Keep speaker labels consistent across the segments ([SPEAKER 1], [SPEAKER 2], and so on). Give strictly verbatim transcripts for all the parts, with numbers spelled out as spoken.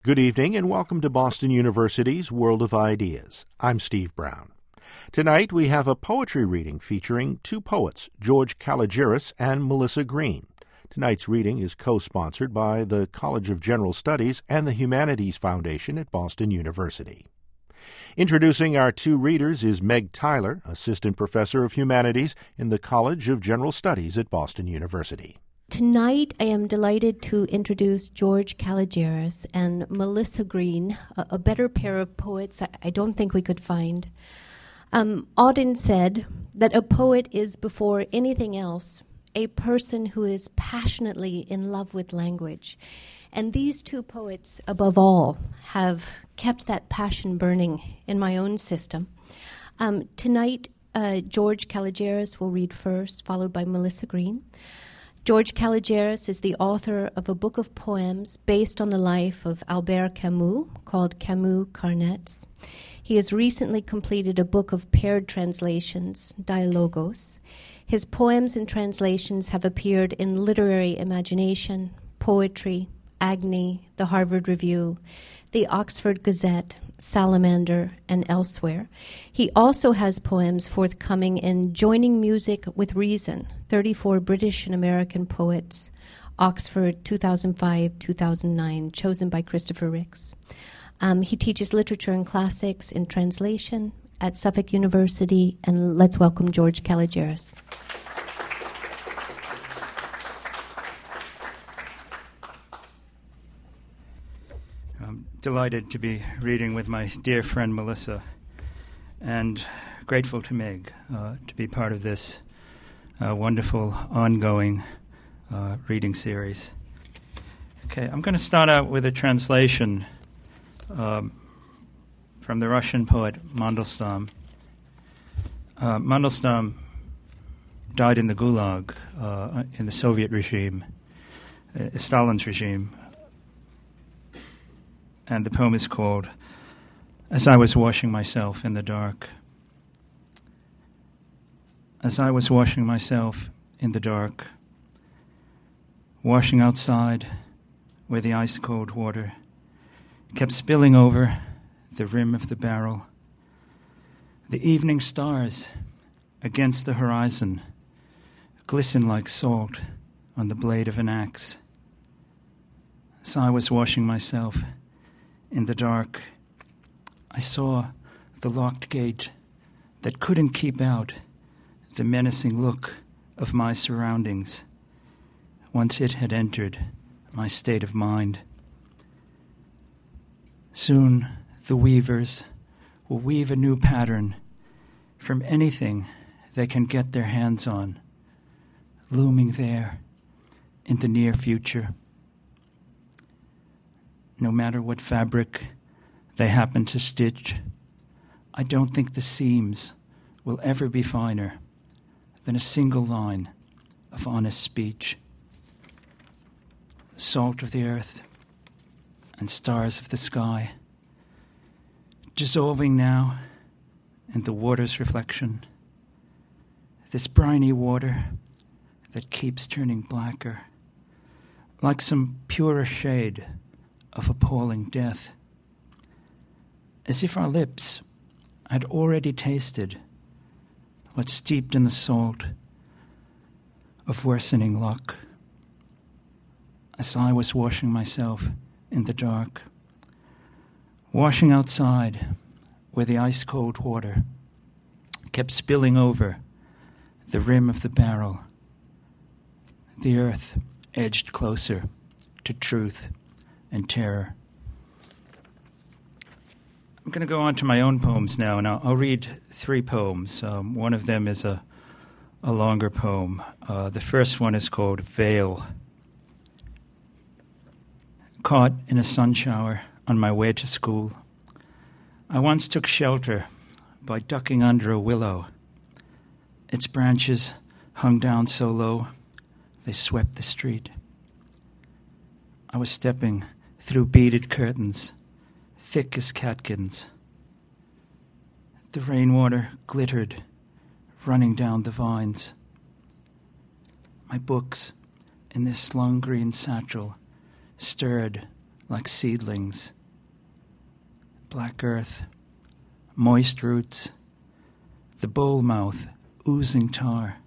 [SPEAKER 1] Good evening and welcome to Boston University's World of Ideas. I'm Steve Brown. Tonight we have a poetry reading featuring two poets, George Kalogeris and Melissa Green. Tonight's reading is co-sponsored by the College of General Studies and the Humanities Foundation at Boston University. Introducing our two readers is Meg Tyler, Assistant Professor of Humanities in the College of General Studies at Boston University.
[SPEAKER 2] Tonight, I am delighted to introduce George Kalogeris and Melissa Green, a, a better pair of poets I, I don't think we could find. Um, Auden said that a poet is, before anything else, a person who is passionately in love with language. And these two poets, above all, have kept that passion burning in my own system. Um, tonight, uh, George Kalogeris will read first, followed by Melissa Green. George Kalogeris is the author of a book of poems based on the life of Albert Camus called Camus Carnets. He has recently completed a book of paired translations, Dialogos. His poems and translations have appeared in Literary Imagination, Poetry, Agni, the Harvard Review, the Oxford Gazette, Salamander, and elsewhere. He also has poems forthcoming in Joining Music with Reason, thirty-four British and American poets, Oxford, two thousand five to two thousand nine, chosen by Christopher Ricks. Um, he teaches literature and classics in translation at Suffolk University, and let's welcome George Kalogeris.
[SPEAKER 3] I'm delighted to be reading with my dear friend Melissa, and grateful to Meg uh, to be part of this uh, wonderful ongoing uh, reading series. Okay, I'm going to start out with a translation um, from the Russian poet Mandelstam. Uh, Mandelstam died in the Gulag uh, in the Soviet regime, uh, Stalin's regime. And the poem is called As I Was Washing Myself in the Dark. As I was washing myself in the dark, washing outside where the ice-cold water kept spilling over the rim of the barrel, the evening stars against the horizon glisten like salt on the blade of an axe. As I was washing myself in the dark, I saw the locked gate that couldn't keep out the menacing look of my surroundings once it had entered my state of mind. Soon the weavers will weave a new pattern from anything they can get their hands on, looming there in the near future. No matter what fabric they happen to stitch, I don't think the seams will ever be finer than a single line of honest speech. Salt of the earth and stars of the sky, dissolving now in the water's reflection, this briny water that keeps turning blacker, like some purer shade of appalling death, as if our lips had already tasted what's steeped in the salt of worsening luck. As I was washing myself in the dark, washing outside where the ice-cold water kept spilling over the rim of the barrel, the earth edged closer to truth and terror. I'm going to go on to my own poems now, and I'll, I'll read three poems. Um, one of them is a, a longer poem. Uh, the first one is called Veil. Caught in a sun shower on my way to school, I once took shelter by ducking under a willow. Its branches hung down so low, they swept the street. I was stepping through beaded curtains, thick as catkins. The rainwater glittered, running down the vines. My books in this slung green satchel stirred like seedlings black earth, moist roots, the bowl mouth oozing tar.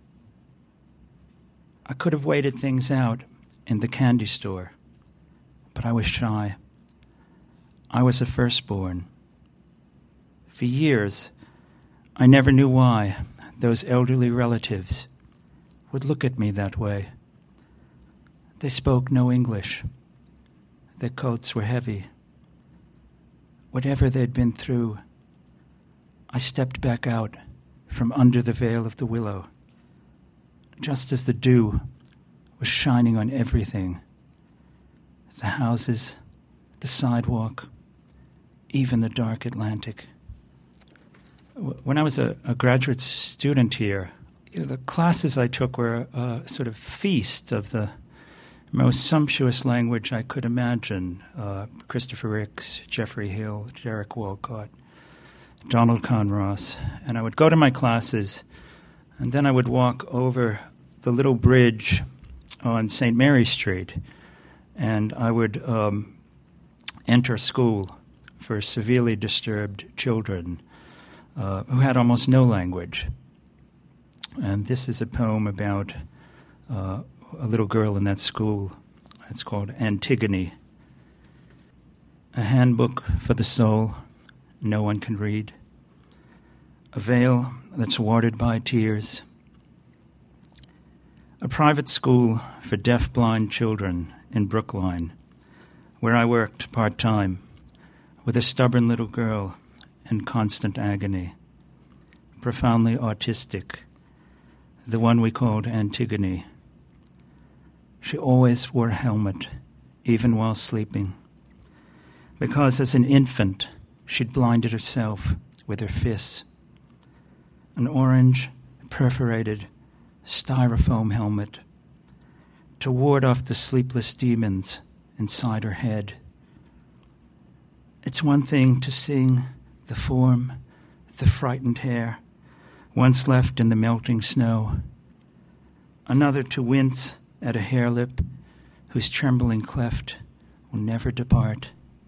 [SPEAKER 3] I could have waited things out in the candy store, but I was shy. I was a firstborn. For years, I never knew why those elderly relatives would look at me that way. They spoke no English. Their coats were heavy. Whatever they'd been through, I stepped back out from under the veil of the willow, just as the dew was shining on everything. The houses, the sidewalk, even the dark Atlantic. When I was a, a graduate student here, you know, the classes I took were a sort of feast of the most sumptuous language I could imagine. Uh, Christopher Ricks, Jeffrey Hill, Derek Walcott, Donald Kahn Ross. And I would go to my classes, and then I would walk over the little bridge on Saint Mary Street, and I would um, enter school for severely disturbed children uh, who had almost no language. And this is a poem about uh, a little girl in that school. It's called Antigone. A handbook for the soul no one can read. A veil that's watered by tears. A private school for deaf-blind children in Brookline, where I worked part-time with a stubborn little girl in constant agony, profoundly autistic, the one we called Antigone. She always wore a helmet, even while sleeping, because as an infant, she'd blinded herself with her fists. An orange, perforated styrofoam helmet to ward off the sleepless demons inside her head. It's one thing to sing the form, the frightened hair, once left in the melting snow. Another to wince at a hair lip whose trembling cleft will never depart.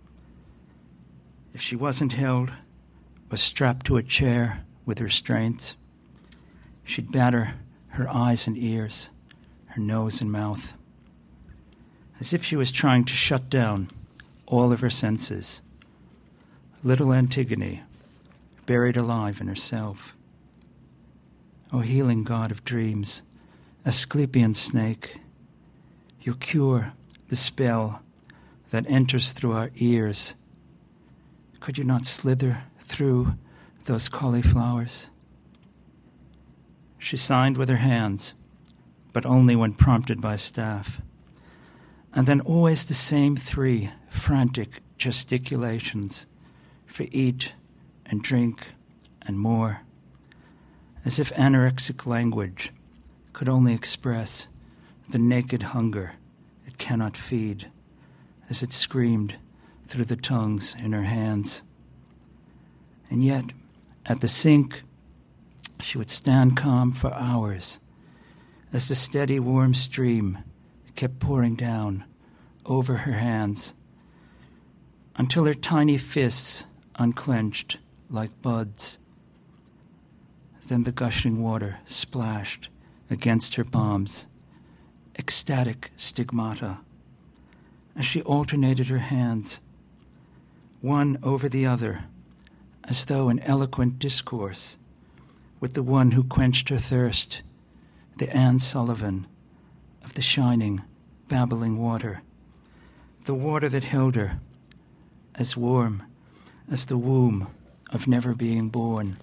[SPEAKER 3] If she wasn't held or strapped to a chair with restraints, she'd batter her eyes and ears, her nose and mouth, as if she was trying to shut down all of her senses. Little Antigone, buried alive in herself. O healing god of dreams, Asclepian snake, you cure the spell that enters through our ears. Could you not slither through those cauliflowers? She signed with her hands, but only when prompted by staff. And then always the same three frantic gesticulations for eat and drink and more, as if anorexic language could only express the naked hunger it cannot feed, as it screamed through the tongues in her hands. And yet, at the sink, she would stand calm for hours as the steady warm stream kept pouring down over her hands until her tiny fists unclenched like buds. Then the gushing water splashed against her palms, ecstatic stigmata, as she alternated her hands, one over the other, as though in eloquent discourse with the one who quenched her thirst, the Anne Sullivan of the shining, babbling water, the water that held her as warm as the womb of never being born.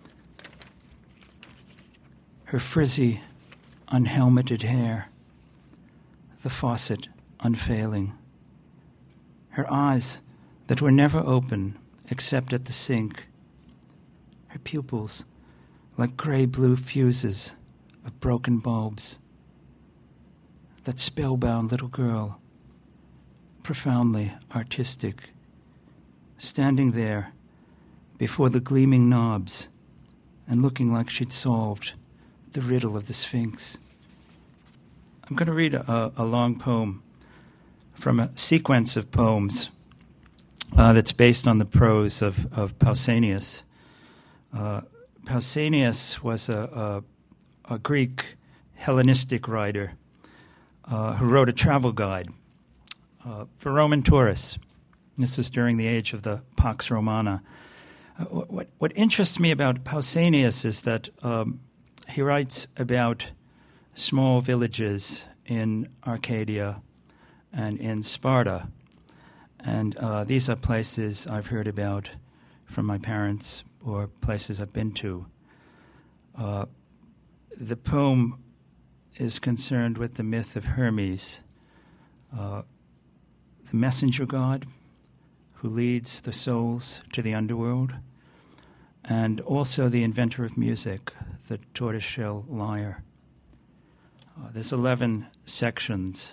[SPEAKER 3] Her frizzy, unhelmeted hair, the faucet unfailing. Her eyes that were never open except at the sink. Her pupils like gray-blue fuses of broken bulbs. That spellbound little girl, profoundly artistic, standing there before the gleaming knobs and looking like she'd solved the riddle of the Sphinx. I'm going to read a, a long poem from a sequence of poems uh, that's based on the prose of, of Pausanias. Uh, Pausanias was a, a, a Greek Hellenistic writer uh, who wrote a travel guide uh, for Roman tourists. This was during the age of the Pax Romana. Uh, what, what interests me about Pausanias is that um, he writes about small villages in Arcadia and in Sparta. And uh, these are places I've heard about from my parents or places I've been to. Uh, the poem is concerned with the myth of Hermes, uh, the messenger god who leads the souls to the underworld, and also the inventor of music, the tortoiseshell lyre. Uh, there's eleven sections,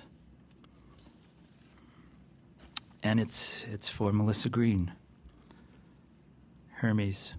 [SPEAKER 3] and it's it's for Melissa Green. Hermes.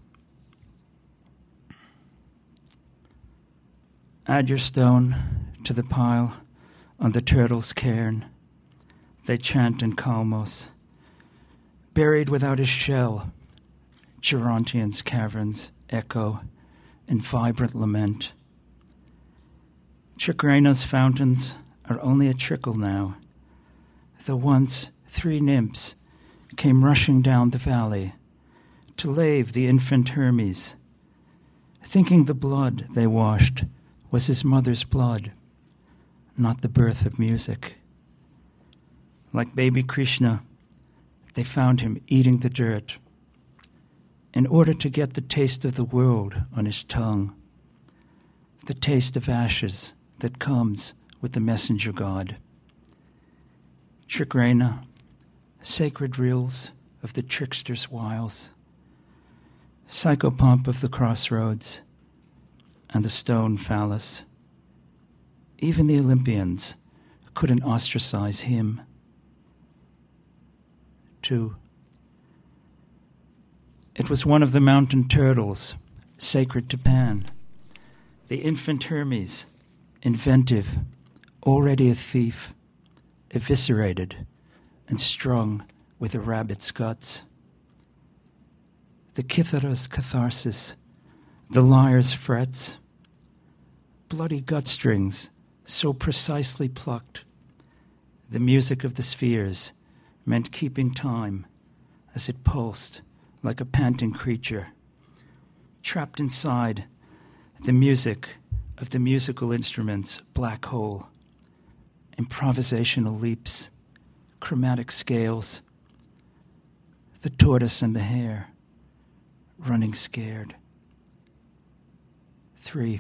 [SPEAKER 3] Add your stone to the pile on the turtle's cairn. They chant in Kalmos. Buried without a shell, Gerontian's caverns echo in vibrant lament. Chicraina's fountains are only a trickle now, though once three nymphs came rushing down the valley to lave the infant Hermes, thinking the blood they washed was his mother's blood, not the birth of music. Like baby Krishna, they found him eating the dirt in order to get the taste of the world on his tongue, the taste of ashes that comes with the messenger god. Trikraina, sacred reels of the trickster's wiles, psychopomp of the crossroads, and the stone phallus. Even the Olympians couldn't ostracize him. Two. It was one of the mountain turtles, sacred to Pan, the infant Hermes, inventive, already a thief, eviscerated and strung with a rabbit's guts. The kithara's catharsis, the lyre's frets, bloody gut strings so precisely plucked, the music of the spheres meant keeping time as it pulsed like a panting creature, trapped inside the music of the musical instrument's black hole, improvisational leaps, chromatic scales, the tortoise and the hare, running scared. Three.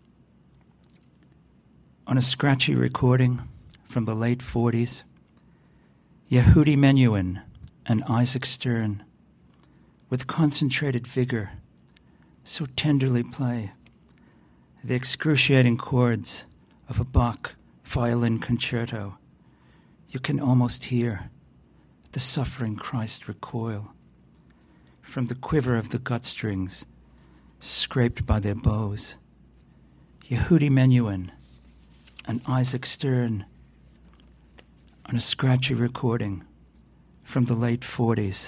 [SPEAKER 3] On a scratchy recording from the late forties, Yehudi Menuhin and Isaac Stern, with concentrated vigor, so tenderly play the excruciating chords of a Bach violin concerto. You can almost hear the suffering Christ recoil from the quiver of the gut strings scraped by their bows. Yehudi Menuhin and Isaac Stern on a scratchy recording from the late forties.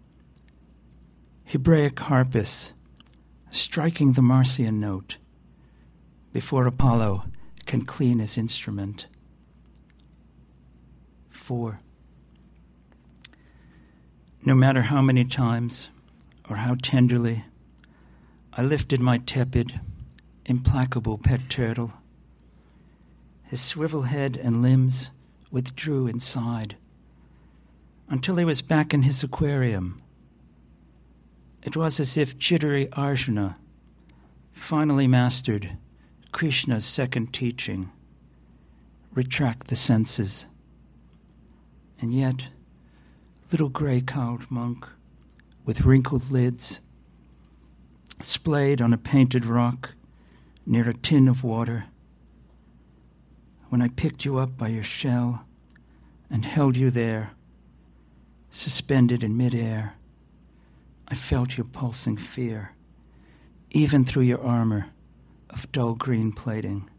[SPEAKER 3] Hebraic harpists striking the Marcian note before Apollo can clean his instrument. Four. No matter how many times or how tenderly I lifted my tepid, implacable pet turtle, his swivel head and limbs withdrew inside until he was back in his aquarium. It was as if jittery Arjuna finally mastered Krishna's second teaching, retract the senses. And yet, little gray-cowled monk with wrinkled lids, splayed on a painted rock near a tin of water, when I picked you up by your shell and held you there, suspended in midair, I felt your pulsing fear, even through your armor of dull green plating.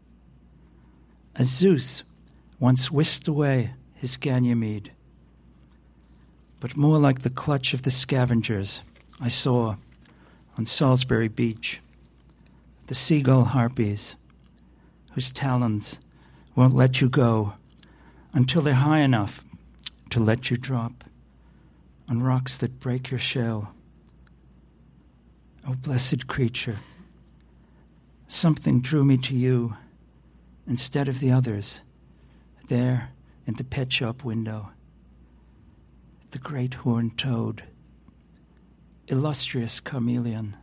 [SPEAKER 3] As Zeus once whisked away his Ganymede, but more like the clutch of the scavengers I saw on Salisbury Beach, the seagull harpies whose talons won't let you go until they're high enough to let you drop on rocks that break your shell. Oh, blessed creature, something drew me to you instead of the others there in the pet shop window. The great horned toad, illustrious chameleon,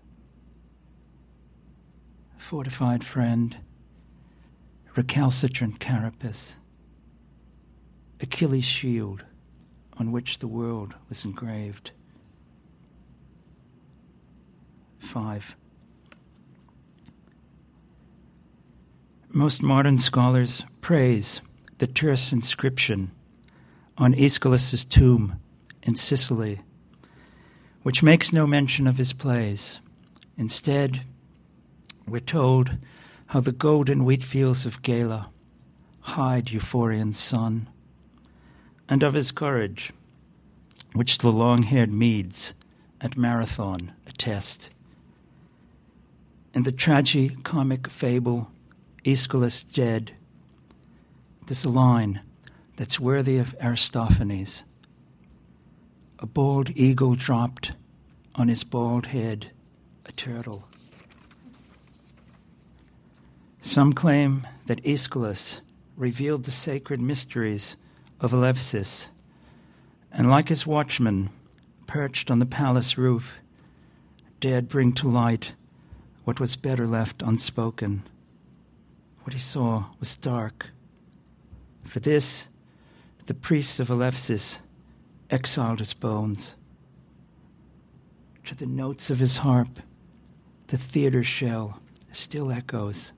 [SPEAKER 3] fortified friend, recalcitrant carapace, Achilles' shield on which the world was engraved. Five. Most modern scholars praise the terse inscription on Aeschylus's tomb in Sicily, which makes no mention of his plays. Instead, we're told how the golden wheat fields of Gela hide Euphorion's sun, and of his courage, which the long-haired Medes at Marathon attest. In the tragi-comic fable, Aeschylus Dead, there's a line that's worthy of Aristophanes. A bald eagle dropped on his bald head, a turtle. Some claim that Aeschylus revealed the sacred mysteries of Eleusis, and like his watchman, perched on the palace roof, dared bring to light what was better left unspoken. What he saw was dark. For this, the priests of Eleusis exiled his bones. To the notes of his harp, the theater shell still echoes.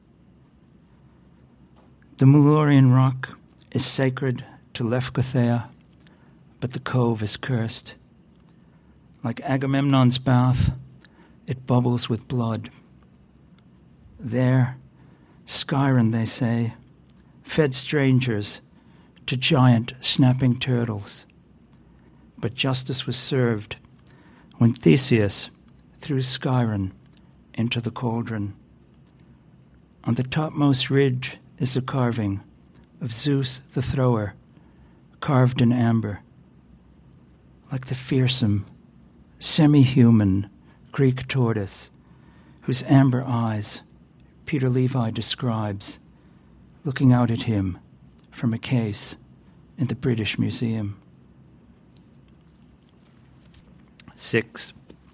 [SPEAKER 3] The Mulaurian rock is sacred to Lefkothea, but the cove is cursed. Like Agamemnon's bath, it bubbles with blood. There, Scyron, they say, fed strangers to giant snapping turtles. But justice was served when Theseus threw Scyron into the cauldron. On the topmost ridge is a carving of Zeus the thrower, carved in amber, like the fearsome, semi-human Greek tortoise whose amber eyes Peter Levi describes looking out at him from a case in the British Museum. Six.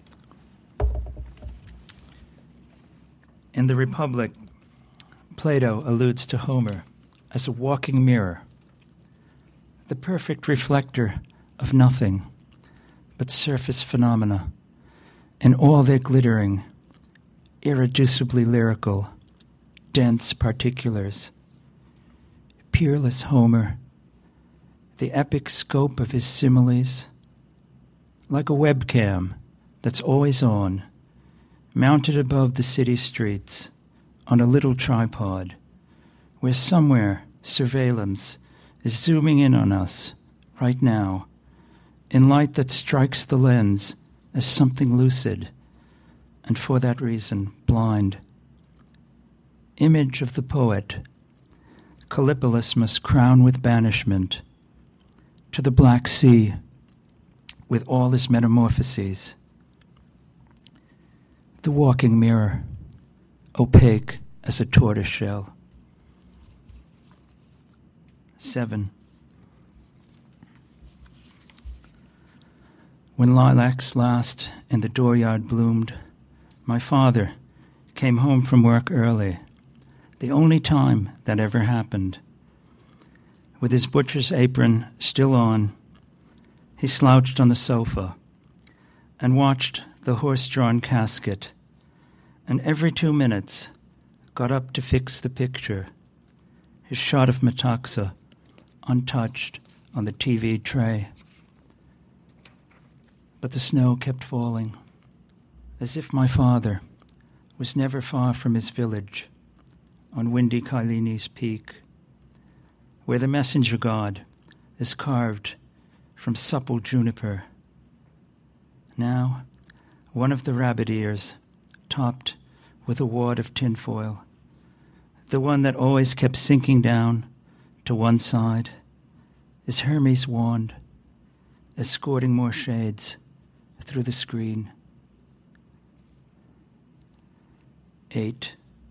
[SPEAKER 3] In the Republic, Plato alludes to Homer as a walking mirror, the perfect reflector of nothing but surface phenomena, in all their glittering, irreducibly lyrical, dense particulars. Peerless Homer, the epic scope of his similes, like a webcam that's always on, mounted above the city streets on a little tripod, where somewhere surveillance is zooming in on us right now, in light that strikes the lens as something lucid, and for that reason blind. Image of the poet, Callipolis must crown with banishment to the Black Sea with all its metamorphoses. The walking mirror, opaque as a tortoise shell. Seven. When lilacs last in the dooryard bloomed, my father came home from work early, the only time that ever happened. With his butcher's apron still on, he slouched on the sofa and watched the horse-drawn casket, and every two minutes got up to fix the picture, his shot of Metaxa untouched on the T V tray. But the snow kept falling, as if my father was never far from his village on windy Kylini's peak, where the messenger god is carved from supple juniper Now, one of the rabbit ears, topped with a wad of tinfoil, the one that always kept sinking down to one side, is Hermes' wand, escorting more shades through the screen. Eight.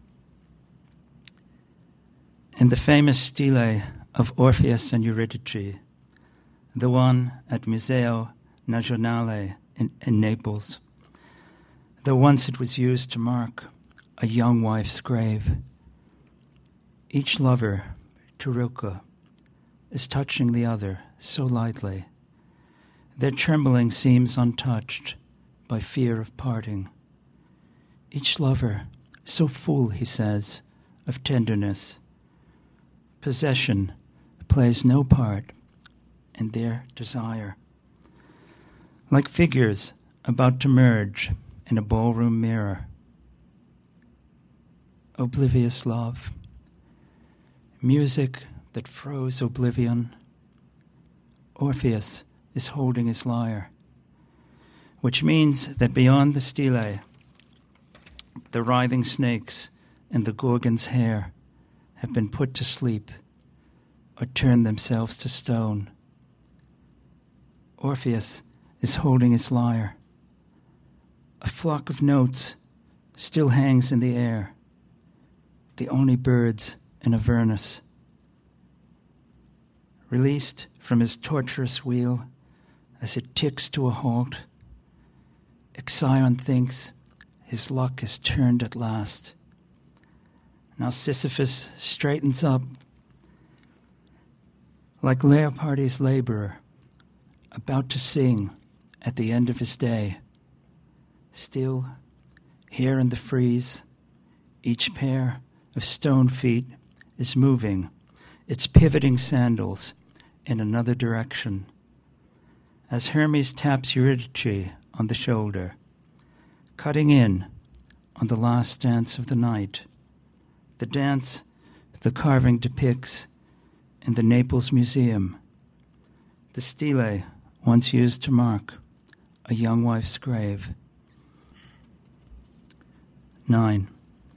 [SPEAKER 3] In the famous stele of Orpheus and Eurydice, the one at Museo Nazionale in, in Naples, though once it was used to mark a young wife's grave, each lover, Turilka, is touching the other so lightly. Their trembling seems untouched by fear of parting. Each lover, so full, he says, of tenderness. Possession plays no part in their desire. Like figures about to merge in a ballroom mirror. Oblivious love. Music that froze oblivion. Orpheus is holding his lyre, which means that beyond the stele, the writhing snakes in the Gorgon's hair have been put to sleep or turned themselves to stone. Orpheus is holding his lyre. A flock of notes still hangs in the air, the only birds in Avernus. Released from his torturous wheel as it ticks to a halt, Ixion thinks his luck is turned at last. Now Sisyphus straightens up like Leopardi's laborer, about to sing at the end of his day. Still, here in the frieze, each pair of stone feet is moving its pivoting sandals in another direction. As Hermes taps Eurydice on the shoulder, cutting in on the last dance of the night, the dance the carving depicts in the Naples Museum, the stele once used to mark a young wife's grave. Nine.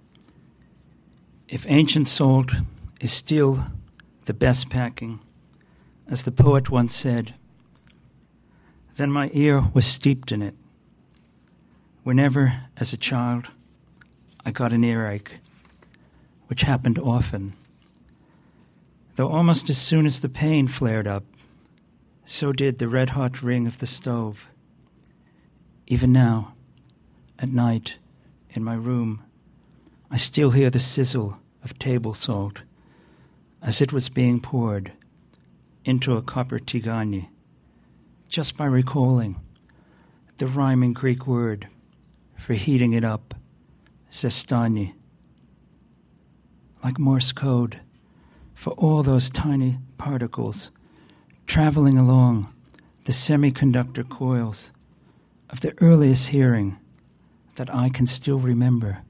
[SPEAKER 3] If ancient salt is still the best packing, as the poet once said, then my ear was steeped in it. Whenever, as a child, I got an earache, which happened often, though almost as soon as the pain flared up, so did the red-hot ring of the stove. Even now, at night, in my room, I still hear the sizzle of table salt as it was being poured into a copper tigani, just by recalling the rhyming Greek word for heating it up, zestani. Like Morse code, for all those tiny particles traveling along the semiconductor coils of the earliest hearing that I can still remember.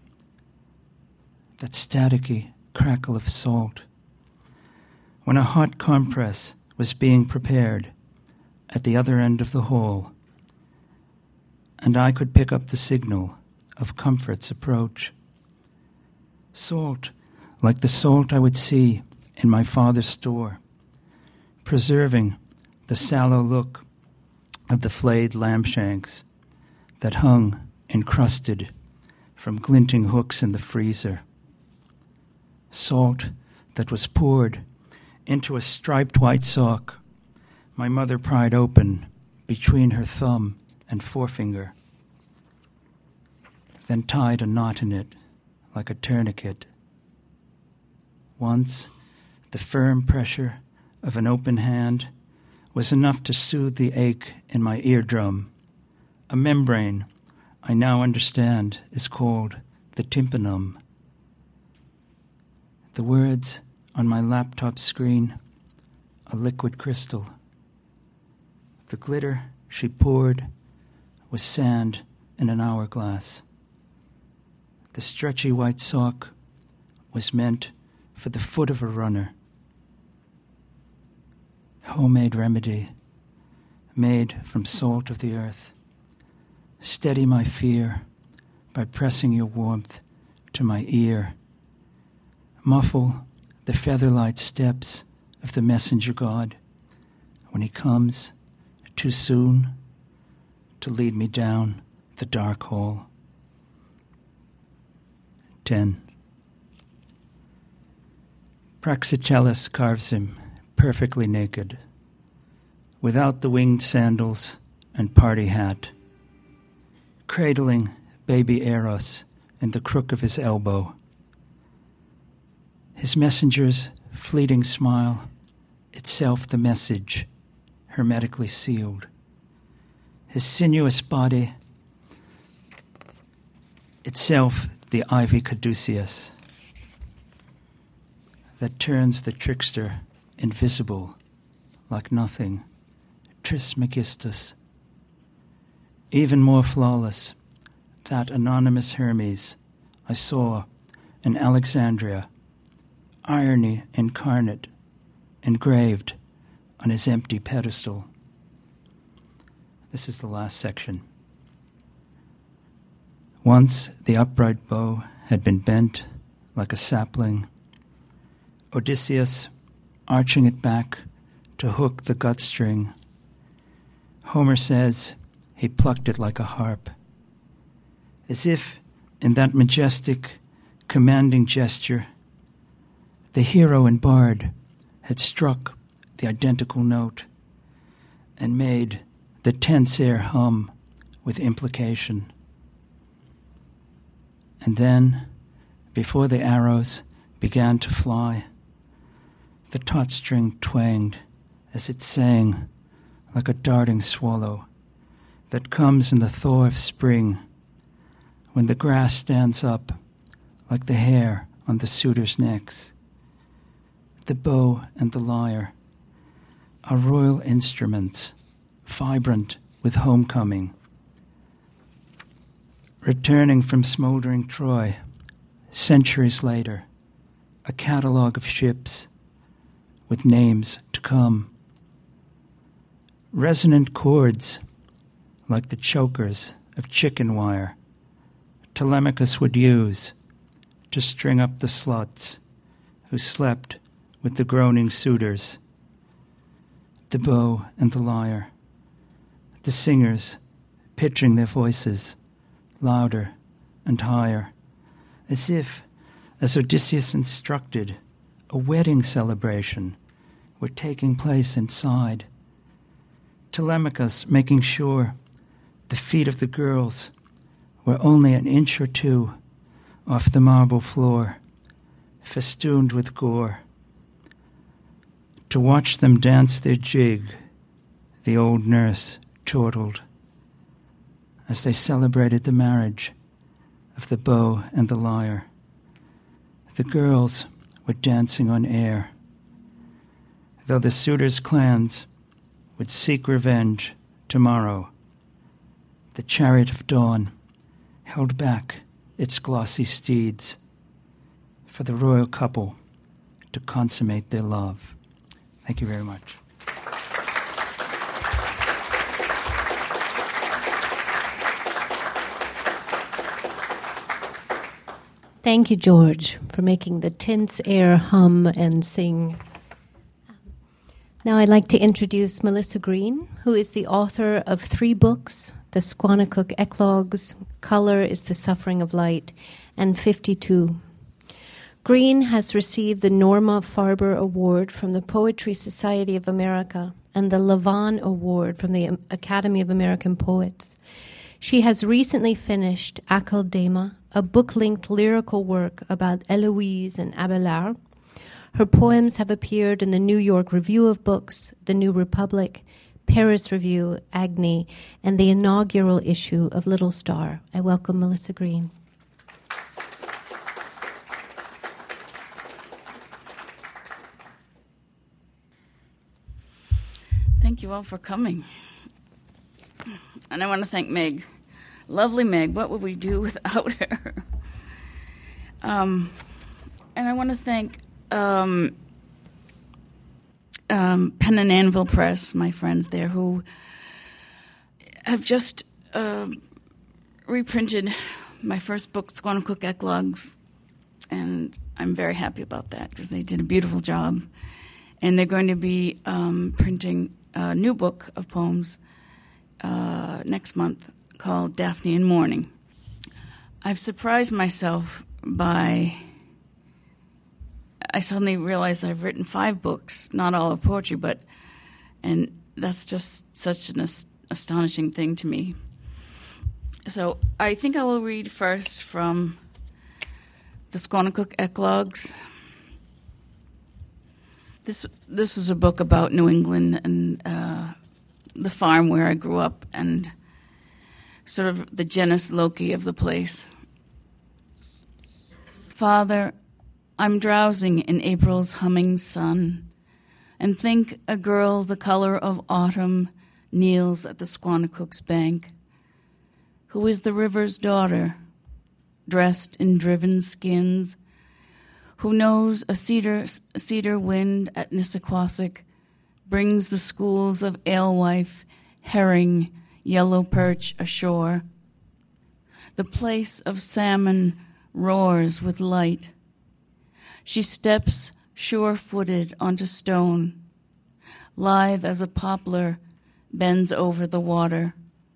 [SPEAKER 3] That staticky crackle of salt. When a hot compress was being prepared at the other end of the hall, and I could pick up the signal of comfort's approach. Salt, like the salt I would see in my father's store, preserving the sallow look of the flayed lamb shanks that hung encrusted from glinting hooks in the freezer. Salt that was poured into a striped white sock my mother pried open between her thumb and forefinger, then tied a knot in it like a tourniquet. Once, the firm pressure of an open hand was enough to soothe the ache in my eardrum, a membrane I now understand is called the tympanum. The words on my laptop screen, a liquid crystal. The glitter she poured was sand in an hourglass. The stretchy white sock was meant for the foot of a runner. Homemade remedy, made from salt of the earth, steady my fear by pressing your warmth to my ear. Muffle the featherlight steps of the messenger God when he comes too soon to lead me down the dark hall. ten. Praxiteles carves him perfectly naked, without the winged sandals and party hat, cradling baby Eros in the crook of his elbow. His messenger's fleeting smile, itself the message, hermetically sealed. His sinuous body, itself the ivy caduceus, that turns the trickster invisible like nothing, Trismegistus. Even more flawless, that anonymous Hermes I saw in Alexandria, irony incarnate, engraved on his empty pedestal. This is the last section. Once the upright bow had been bent like a sapling, Odysseus arching it back to hook the gut string. Homer says he plucked it like a harp, as if in that majestic, commanding gesture, the hero and bard had struck the identical note and made the tense air hum with implication. And then, before the arrows began to fly, the taut string twanged as it sang like a darting swallow that comes in the thaw of spring, when the grass stands up like the hair on the suitors' necks. The bow and the lyre are royal instruments, vibrant with homecoming. Returning from smoldering Troy, centuries later, a catalogue of ships with names to come. Resonant chords, like the chokers of chicken wire, Telemachus would use to string up the sluts who slept with the groaning suitors. The bow and the lyre, the singers pitching their voices louder and higher, as if, as Odysseus instructed, a wedding celebration were taking place inside. Telemachus making sure the feet of the girls were only an inch or two off the marble floor, festooned with gore. To watch them dance their jig, the old nurse chortled, as they celebrated the marriage of the bow and the lyre. The girls were dancing on air, though the suitors' clans would seek revenge tomorrow. The chariot of dawn held back its glossy steeds for the royal couple to consummate their love. Thank you very much.
[SPEAKER 2] Thank you, George, for making the tense air hum and sing. Now I'd like to introduce Melissa Green, who is the author of three books, The Squanicook Eclogues, Color is the Suffering of Light, and fifty-two. Green has received the Norma Farber Award from the Poetry Society of America and the Lavon Award from the Academy of American Poets. She has recently finished Akeldama, a book-linked lyrical work about Eloise and Abelard. Her poems have appeared in the New York Review of Books, the New Republic, Paris Review, Agni, and the inaugural issue of Little Star. I welcome Melissa Green.
[SPEAKER 4] Thank you all for coming. And I want to thank Meg. Lovely Meg. What would we do without her? Um, and I want to thank um, um, Pen and Anvil Press, my friends there, who have just uh, reprinted my first book, Squannacook Eclogues, and I'm very happy about that because they did a beautiful job. And they're going to be um, printing a new book of poems uh, next month called Daphne in Mourning. I've surprised myself by, I suddenly realized I've written five books, not all of poetry, but, and that's just such an ast- astonishing thing to me. So I think I will read first from the Squannacook Eclogues. This this was a book about New England and uh, the farm where I grew up and sort of the genus loci of the place. Father, I'm drowsing in April's humming sun and think a girl the color of autumn kneels at the Squannacook's bank, who is the river's daughter, dressed in driven skins, who knows a cedar, a cedar wind at Nissaquassick brings the schools of alewife, herring, yellow perch ashore. The place of salmon roars with light. She steps sure-footed onto stone, lithe as a poplar bends over the water.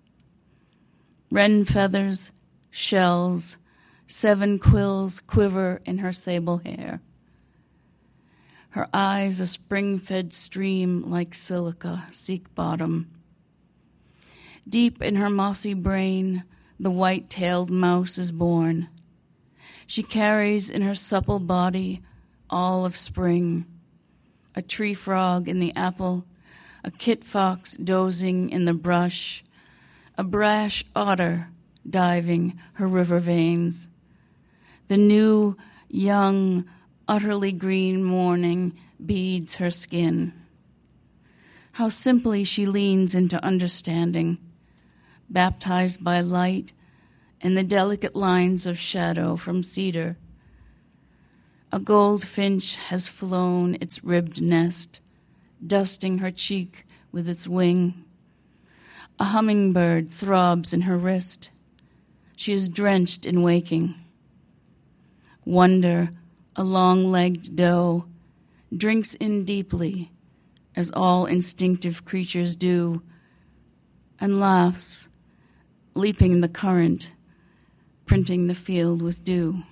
[SPEAKER 4] Wren feathers, shells, seven quills quiver in her sable hair. Her eyes a spring-fed stream like silica seek bottom. Deep in her mossy brain, the white-tailed mouse is born. She carries in her supple body all of spring, a tree frog in the apple, a kit fox dozing in the brush, a brash otter diving her river veins. The new, young, utterly green morning beads her skin. How simply she leans into understanding, baptized by light and the delicate lines of shadow from cedar. A goldfinch has flown its ribbed nest, dusting her cheek with its wing. A hummingbird throbs in her wrist. She is drenched in waking. Wonder, a long-legged doe, drinks in deeply, as all instinctive creatures do, and laughs, leaping the current, printing the field with dew.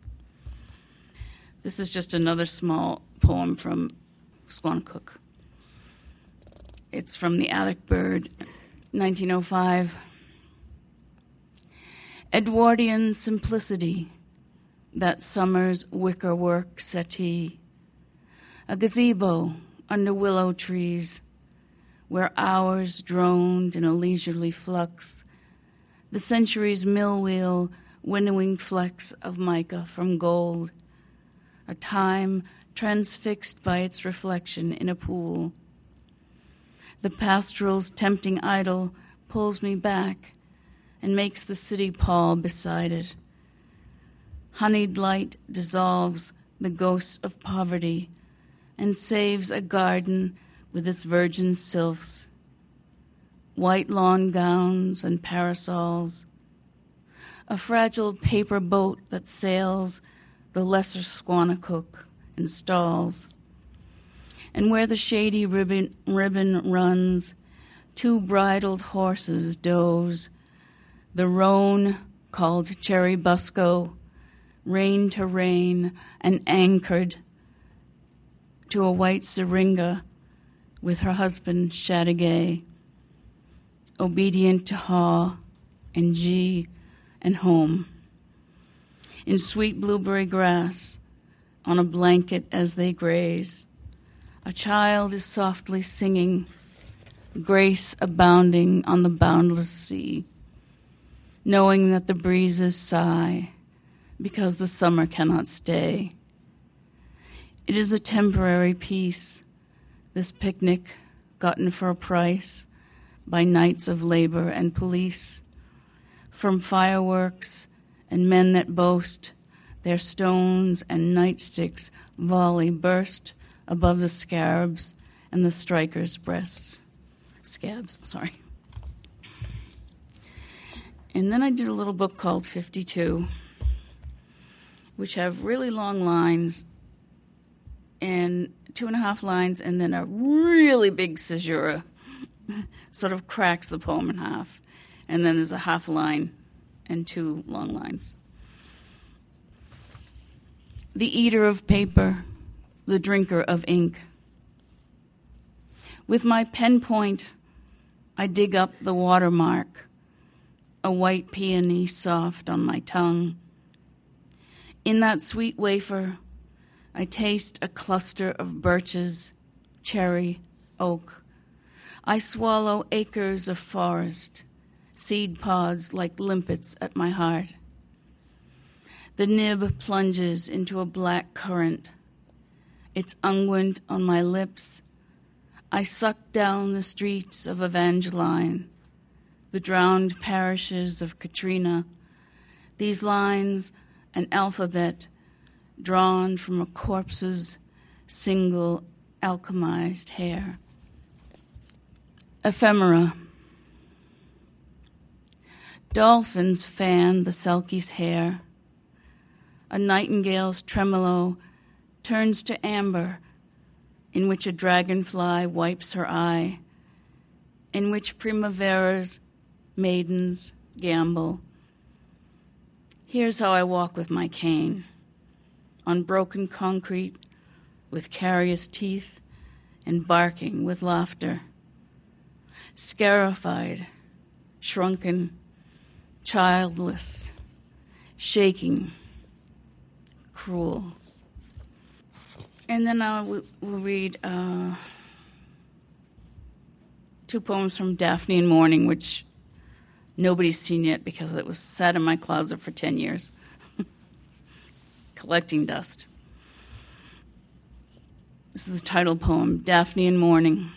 [SPEAKER 4] This is just another small poem from Squannacook. It's from The Attic Bird, nineteen oh five. Edwardian simplicity, that summer's wickerwork settee, a gazebo under willow trees, where hours droned in a leisurely flux, the century's mill wheel winnowing flecks of mica from gold, a time transfixed by its reflection in a pool. The pastoral's tempting idol pulls me back and makes the city pall beside it. Honeyed light dissolves the ghosts of poverty and saves a garden with its virgin sylphs, white lawn gowns and parasols, a fragile paper boat that sails the lesser Squannacook in stalls, and where the shady ribbon, ribbon runs, two bridled horses doze, the roan called Cherry Busco, rein to rein and anchored to a white syringa with her husband Shadagay, obedient to Haw and G and home. In sweet blueberry grass, on a blanket as they graze, a child is softly singing, grace abounding on the boundless sea, knowing that the breezes sigh because the summer cannot stay. It is a temporary peace, this picnic gotten for a price by knights of labor and police, from fireworks and men that boast their stones and nightsticks volley burst above the scarabs and the strikers' breasts. Scabs, sorry. And then I did a little book called fifty-two, which have really long lines and two and a half lines, and then a really big caesura sort of cracks the poem in half. And then there's a half line and two long lines. The eater of paper, the drinker of ink. With my pen point, I dig up the watermark, a white peony soft on my tongue. In that sweet wafer, I taste a cluster of birches, cherry, oak. I swallow acres of forest, seed pods like limpets at my heart. The nib plunges into a black current. Its unguent on my lips. I suck down the streets of Evangeline, the drowned parishes of Katrina. These lines, an alphabet drawn from a corpse's single alchemized hair. Ephemera. Dolphins fan the Selkie's hair. A nightingale's tremolo turns to amber, in which a dragonfly wipes her eye, in which primavera's maidens gamble. Here's how I walk with my cane, on broken concrete, with carious teeth, and barking with laughter. Scarified, shrunken, childless, shaking, cruel. And then I will we'll read uh, two poems from Daphne and Morning, which nobody's seen yet because it was sat in my closet for ten years, collecting dust. This is the title poem, Daphne and Morning.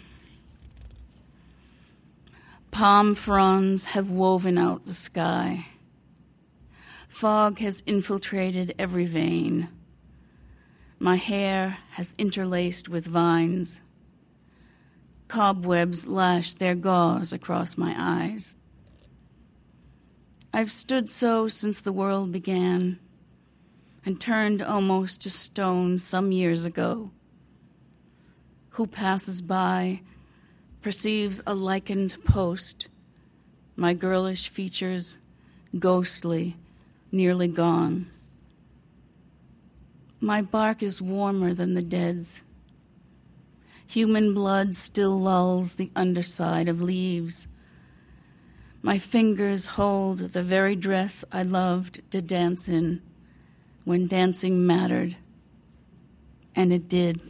[SPEAKER 4] Palm fronds have woven out the sky. Fog has infiltrated every vein. My hair has interlaced with vines. Cobwebs lash their gauze across my eyes. I've stood so since the world began and turned almost to stone some years ago. Who passes by perceives a lichened post, my girlish features ghostly, nearly gone. My bark is warmer than the dead's. Human blood still lulls the underside of leaves. My fingers hold the very dress I loved to dance in when dancing mattered, and it did.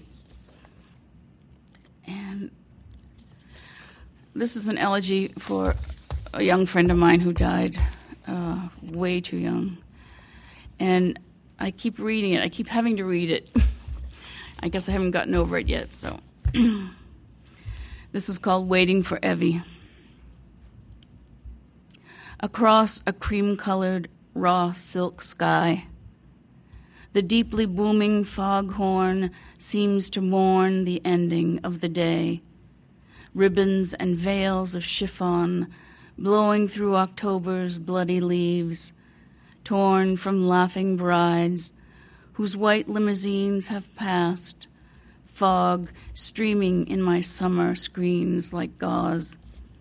[SPEAKER 4] And this is an elegy for a young friend of mine who died uh, way too young. And I keep reading it. I keep having to read it. I guess I haven't gotten over it yet, so. This is called Waiting for Evie. Across a cream-colored raw silk sky, the deeply booming foghorn seems to mourn the ending of the day. Ribbons and veils of chiffon blowing through October's bloody leaves, torn from laughing brides whose white limousines have passed, fog streaming in my summer screens like gauze.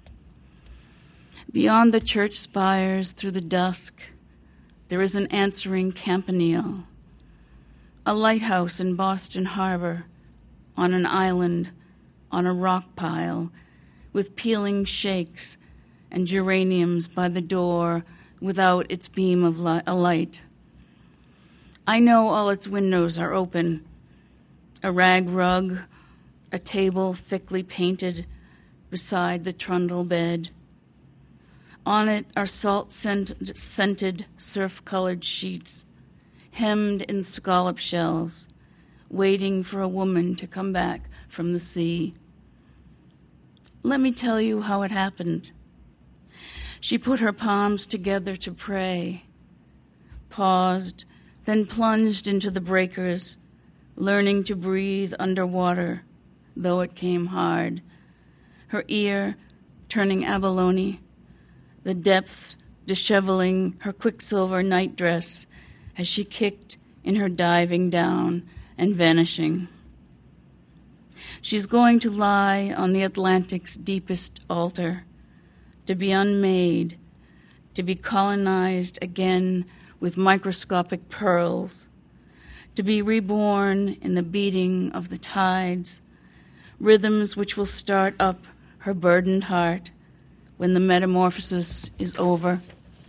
[SPEAKER 4] Beyond the church spires through the dusk, there is an answering campanile, a lighthouse in Boston Harbor, on an island, on a rock pile, with peeling shakes and geraniums by the door without its beam of li- a light. I know all its windows are open, a rag rug, a table thickly painted beside the trundle bed. On it are salt-scented, surf-colored sheets, hemmed in scallop shells, waiting for a woman to come back from the sea. Let me tell you how it happened. She put her palms together to pray, paused, then plunged into the breakers, learning to breathe underwater, though it came hard. Her ear turning abalone, the depths disheveling her quicksilver nightdress as she kicked in her diving down and vanishing. She's going to lie on the Atlantic's deepest altar, to be unmade, to be colonized again with microscopic pearls, to be reborn in the beating of the tides, rhythms which will start up her burdened heart when the metamorphosis is over.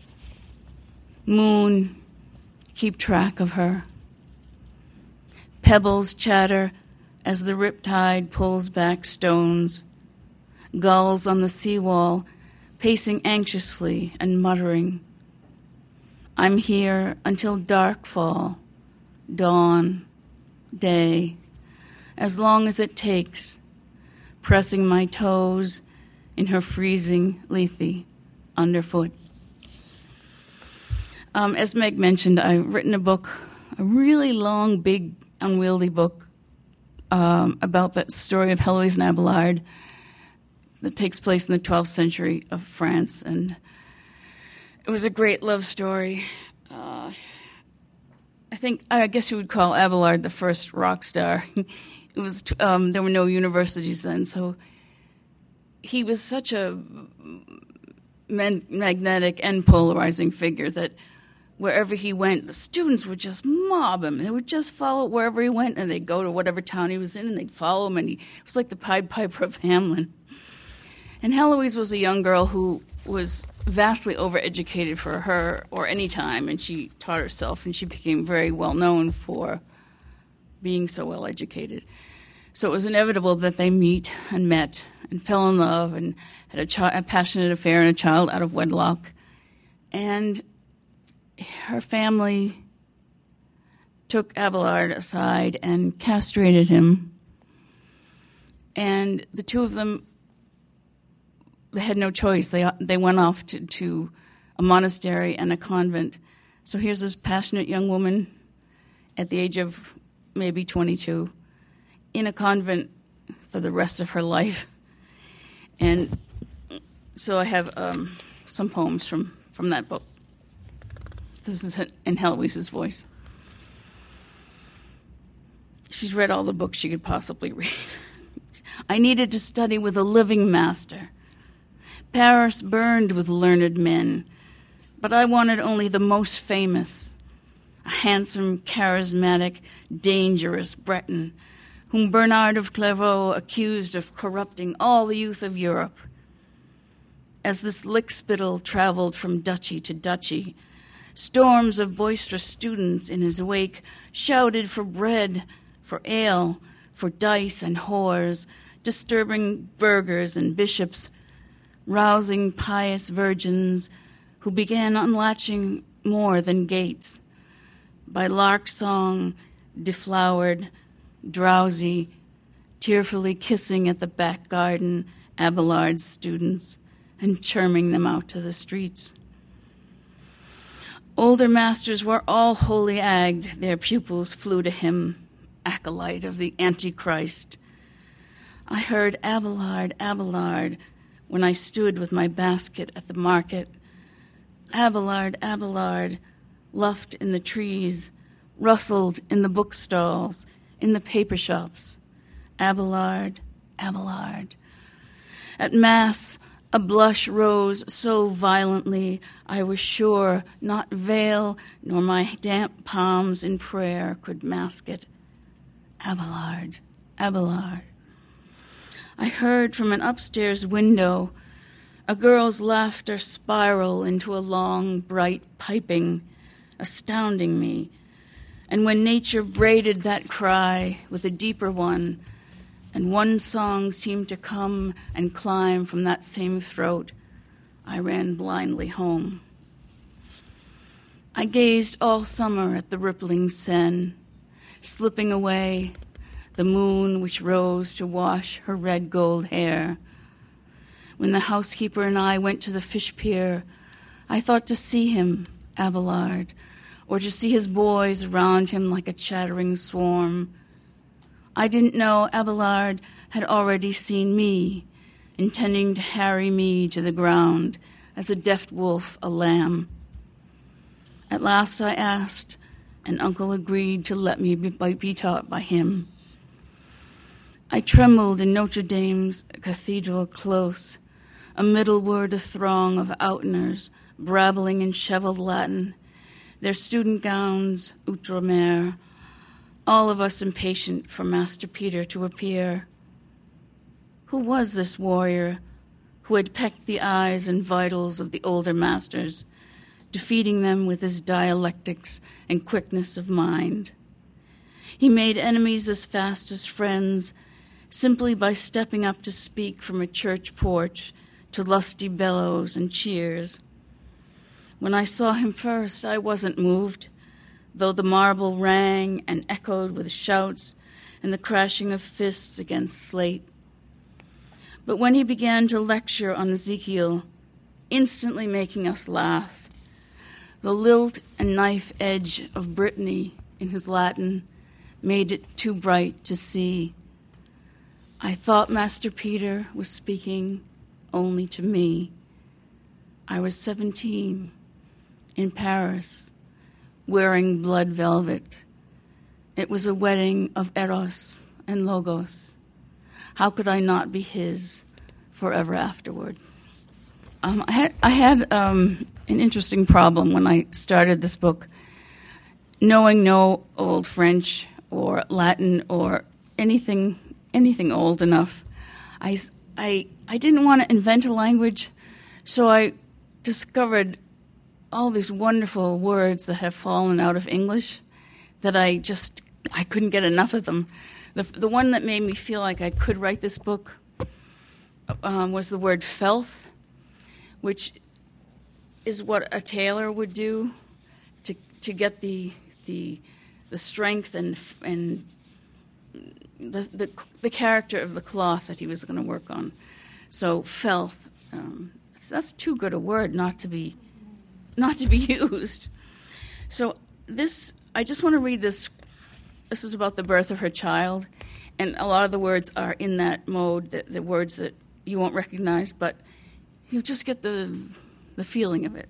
[SPEAKER 4] Moon, keep track of her. Pebbles chatter as the riptide pulls back stones. Gulls on the seawall pacing anxiously and muttering. I'm here until darkfall, dawn, day, as long as it takes, pressing my toes in her freezing Lethe underfoot. Um, as Meg mentioned, I've written a book, a really long, big, unwieldy book um, about the story of Heloise and Abelard that takes place in the twelfth century of France, and it was a great love story. Uh, I think, I guess you would call Abelard the first rock star. It was um, there were no universities then, so he was such a man- magnetic and polarizing figure that wherever he went, the students would just mob him. They would just follow wherever he went, and they'd go to whatever town he was in, and they'd follow him, and he it was like the Pied Piper of Hamelin. And Heloise was a young girl who was vastly overeducated for her or any time, and she taught herself, and she became very well known for being so well educated. So it was inevitable that they meet and met and fell in love and had a, chi- a passionate affair and a child out of wedlock. And her family took Abelard aside and castrated him. And the two of them had no choice. They they went off to, to a monastery and a convent. So here's this passionate young woman at the age of maybe twenty-two in a convent for the rest of her life. And so I have um, some poems from, from that book. This is in Heloise's voice. She's read all the books she could possibly read. I needed to study with a living master. Paris burned with learned men, but I wanted only the most famous, a handsome, charismatic, dangerous Breton, whom Bernard of Clairvaux accused of corrupting all the youth of Europe. As this lickspittle traveled from duchy to duchy, storms of boisterous students in his wake shouted for bread, for ale, for dice and whores, disturbing burghers and bishops, rousing pious virgins who began unlatching more than gates. By lark song, deflowered, drowsy, tearfully kissing at the back garden Abelard's students and churning them out to the streets. Older masters were all wholly agged, their pupils flew to him, acolyte of the Antichrist. I heard Abelard, Abelard, when I stood with my basket at the market. Abelard, Abelard, luffed in the trees, rustled in the bookstalls, in the paper shops. Abelard, Abelard. At Mass, a blush rose so violently, I was sure not veil nor my damp palms in prayer could mask it. Abelard, Abelard. I heard from an upstairs window a girl's laughter spiral into a long, bright piping, astounding me. And when nature braided that cry with a deeper one, and one song seemed to come and climb from that same throat, I ran blindly home. I gazed all summer at the rippling Seine, slipping away, the moon which rose to wash her red gold hair. When the housekeeper and I went to the fish pier, I thought to see him, Abelard, or to see his boys around him like a chattering swarm. I didn't know Abelard had already seen me, intending to harry me to the ground as a deft wolf a lamb. At last I asked, and Uncle agreed to let me be, be taught by him. I trembled in Notre Dame's cathedral close, amidward a throng of outners, brabbling in shevelled Latin, their student gowns outre-mer, all of us impatient for Master Peter to appear. Who was this warrior who had pecked the eyes and vitals of the older masters, defeating them with his dialectics and quickness of mind? He made enemies as fast as friends, simply by stepping up to speak from a church porch to lusty bellows and cheers. When I saw him first, I wasn't moved, though the marble rang and echoed with shouts and the crashing of fists against slate. But when he began to lecture on Ezekiel, instantly making us laugh, the lilt and knife edge of Brittany in his Latin made it too bright to see. I thought Master Peter was speaking only to me. I was seventeen, in Paris, wearing blood velvet. It was a wedding of Eros and Logos. How could I not be his forever afterward? Um, I had, I had um, an interesting problem when I started this book. Knowing no old French or Latin or anything anything old enough, I, I, I didn't want to invent a language, so I discovered all these wonderful words that have fallen out of English that I just, I couldn't get enough of them. The, the one that made me feel like I could write this book um, was the word felth, which is what a tailor would do to to get the the the strength and and the the, the character of the cloth that he was going to work on. So felth, um, that's too good a word not to be not to be used. So this, I just want to read this. This is about the birth of her child, and a lot of the words are in that mode, the, the words that you won't recognize, but you just get the the feeling of it.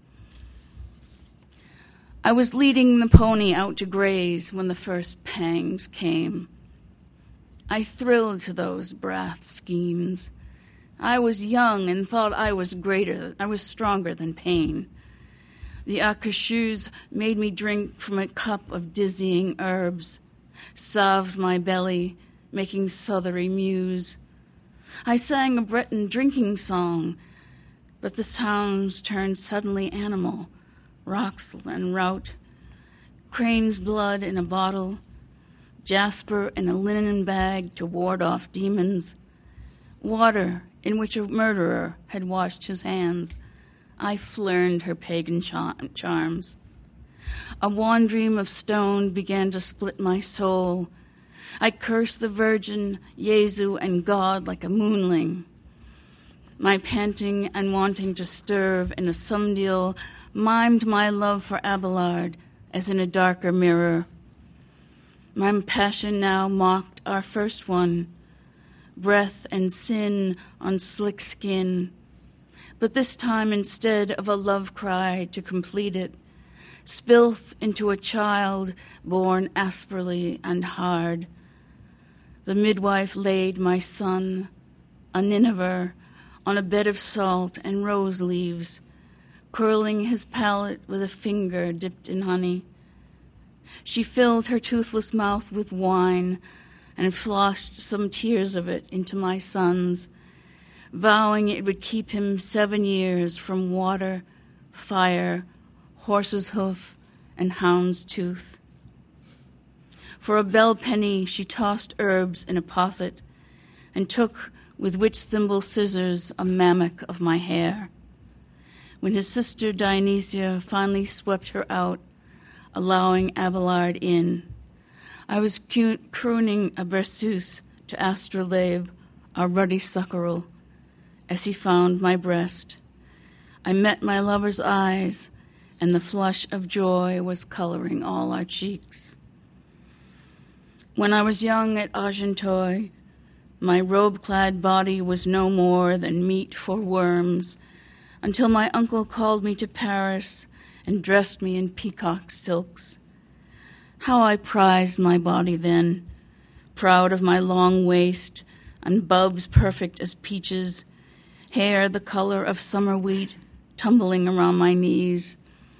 [SPEAKER 4] I was leading the pony out to graze when the first pangs came. I thrilled to those brath schemes. I was young and thought I was greater, I was stronger than pain. The accoucheurs made me drink from a cup of dizzying herbs, salved my belly, making sothery muse. I sang a Breton drinking song, but the sounds turned suddenly animal, rocks and rout, crane's blood in a bottle, jasper in a linen bag to ward off demons, water in which a murderer had washed his hands. I flirned her pagan charms. A wan dream of stone began to split my soul. I cursed the Virgin, Jesu, and God like a moonling. My panting and wanting to stir in a sumdeal mimed my love for Abelard as in a darker mirror. My passion now mocked our first one, breath and sin on slick skin. But this time, instead of a love cry to complete it, spilth into a child born asperly and hard. The midwife laid my son, a Nineveh, on a bed of salt and rose leaves, curling his palate with a finger dipped in honey. She filled her toothless mouth with wine and floshed some tears of it into my son's, vowing it would keep him seven years from water, fire, horse's hoof, and hound's tooth. For a bell penny she tossed herbs in a posset and took with witch thimble scissors a mammoth of my hair. When his sister Dionysia finally swept her out, allowing Abelard in, I was crooning a berceuse to Astrolabe, our ruddy succoral, as he found my breast. I met my lover's eyes, and the flush of joy was coloring all our cheeks. When I was young at Argenteuil, my robe-clad body was no more than meat for worms. until my uncle called me to Paris and dressed me in peacock silks. How I prized my body then, proud of my long waist and bubs perfect as peaches, hair the color of summer wheat tumbling around my knees.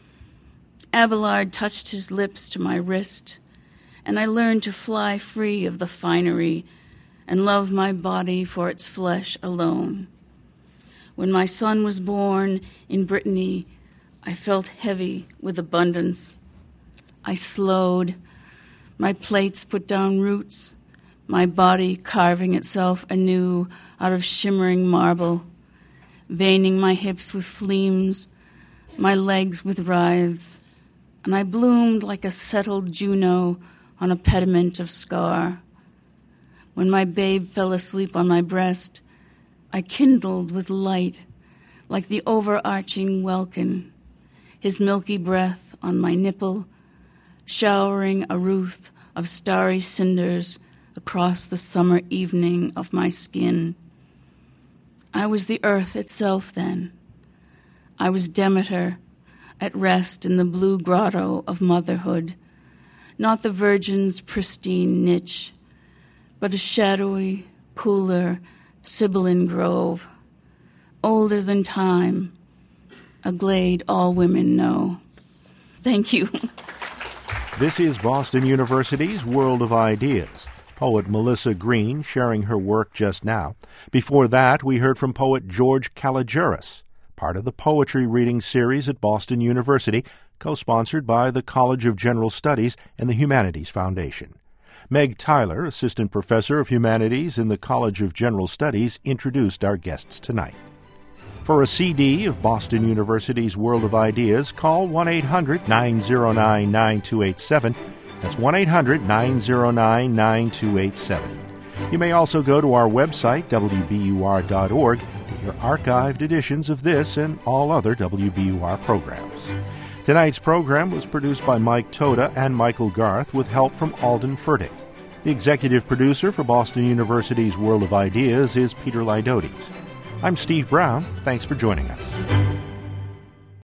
[SPEAKER 4] Abelard touched his lips to my wrist, and I learned to fly free of the finery and love my body for its flesh alone. When my son was born in Brittany, I felt heavy with abundance. I slowed, my plates put down roots, my body carving itself anew out of shimmering marble, veining my hips with fleams, my legs with writhes, and I bloomed like a settled Juno on a pediment of scar. When my babe fell asleep on my breast, I kindled with light like the overarching welkin, his milky breath on my nipple, showering a wreath of starry cinders across the summer evening of my skin. I was the earth itself then. I was Demeter, at rest in the blue grotto of motherhood, not the virgin's pristine niche, but a shadowy, cooler, Sibylline grove, older than time, a glade all women know. Thank you.
[SPEAKER 1] This is Boston University's World of Ideas. Poet Melissa Green sharing her work just now. Before that, we heard from poet George Kalogeris, part of the poetry reading series at Boston University, co-sponsored by the College of General Studies and the Humanities Foundation. Meg Tyler, Assistant Professor of Humanities in the College of General Studies, introduced our guests tonight. For a C D of Boston University's World of Ideas, call one eight hundred nine oh nine nine two eight seven. That's one eight hundred nine oh nine nine two eight seven. You may also go to our website, W B U R dot org, to hear archived editions of this and all other W B U R programs. Tonight's program was produced by Mike Toda and Michael Garth with help from Alden Furtick. The executive producer for Boston University's World of Ideas is Peter Lydotes. I'm Steve Brown. Thanks for joining us.